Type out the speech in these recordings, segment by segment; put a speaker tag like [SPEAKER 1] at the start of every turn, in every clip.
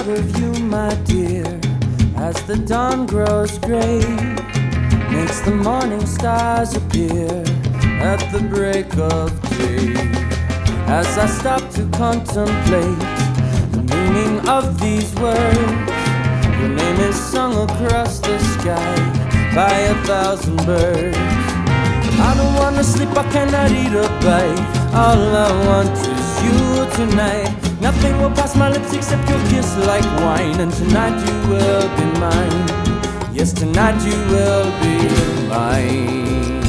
[SPEAKER 1] thought of you, my dear, as the dawn grows gray, makes the morning stars appear at the break of day. As I stop to contemplate the meaning of these words, your name is sung across the sky by 1,000 birds. I don't wanna sleep, I cannot eat a bite. All I want is you tonight. Nothing will pass my lips except your kiss like wine. And tonight you will be mine. Yes, tonight you will be mine.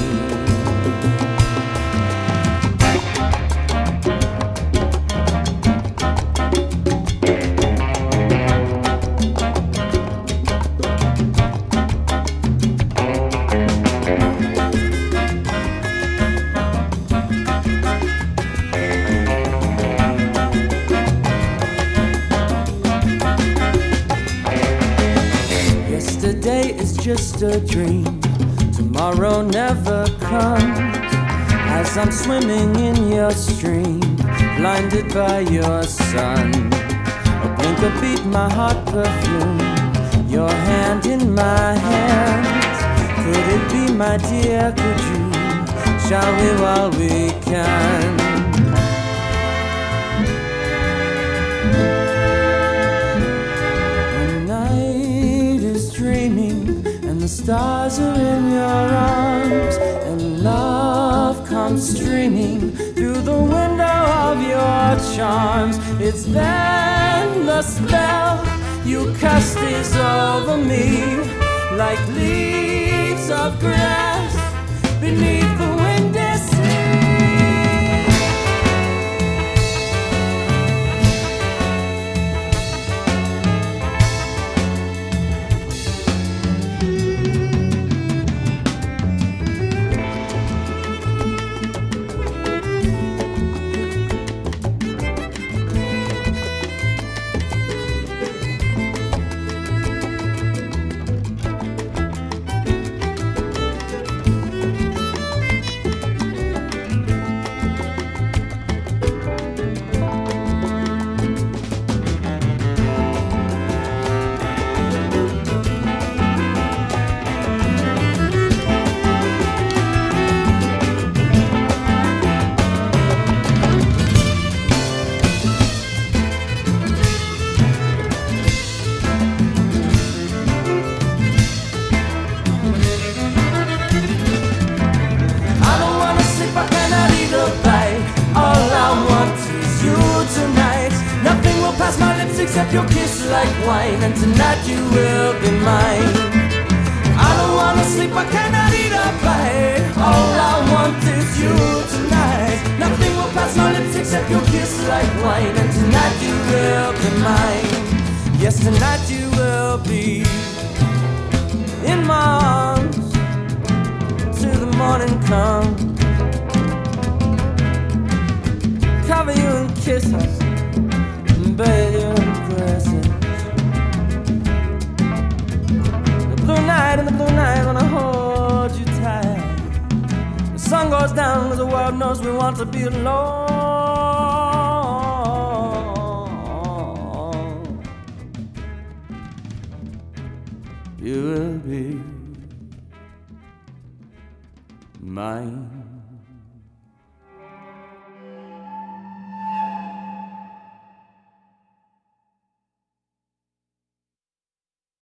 [SPEAKER 1] Yesterday is just a dream, tomorrow never comes. As I'm swimming in your stream, blinded by your sun, a blink, a beat, my heart perfume, your hand in my hand. Could it be, my dear, could you? Shall we while we can? And the stars are in your arms, and love comes streaming through the window of your charms. It's then the spell you cast is over me, like leaves of grass beneath the windy sea. Except your kiss like wine, and tonight you will be mine. I don't wanna sleep, I cannot eat a bite. All I want is you tonight. Nothing will pass my lips except your kiss like wine, and tonight you will be mine. Yes, tonight you will be in my arms till the morning comes. Cover you in kisses, bathe you in presents. The blue night, gonna hold you tight. The sun goes down, 'cause the world knows we want to be alone. You will be mine.